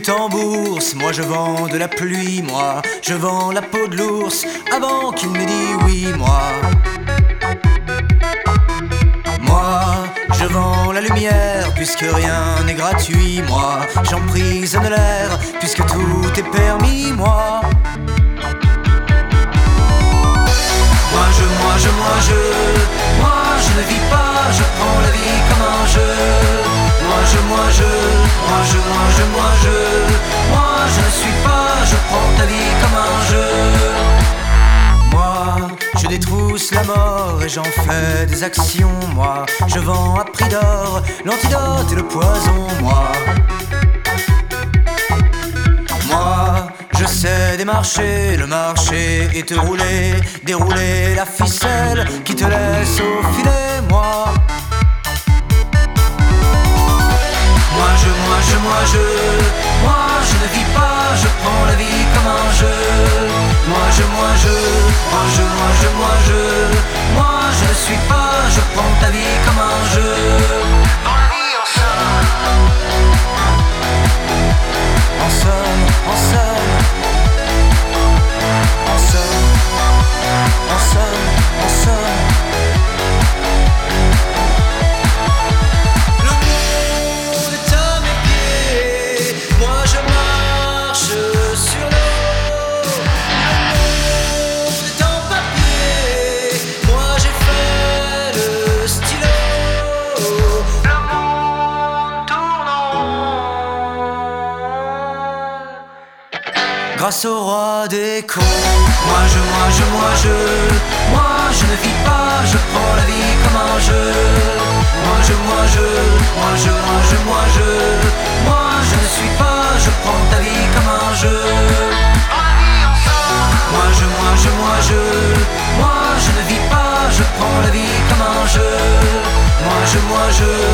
est en bourse, moi je vends de la pluie, moi je vends la peau de l'ours avant qu'il m'ait dit oui, moi. Moi, je vends la lumière puisque rien n'est gratuit, moi j'emprisonne l'air puisque tout est permis, moi. Moi je ne vis pas, je prends la vie comme un jeu. Moi je ne suis pas, je prends ta vie comme un jeu. Moi, je détrousse la mort et j'en fais des actions, moi. Je vends à prix d'or l'antidote et le poison, moi. Moi, je sais démarcher le marché et te rouler, dérouler la ficelle qui te laisse au filet, moi. Moi je ne vis pas, je prends la vie comme un jeu. Moi je ne suis pas, je prends ta vie comme un jeu. Dans la vie en somme, grâce au roi des cons. Moi je ne vis pas, je prends la vie comme un jeu. Moi je ne suis pas, je prends ta vie comme un jeu. Moi je ne vis pas, je prends la vie comme un jeu. Moi je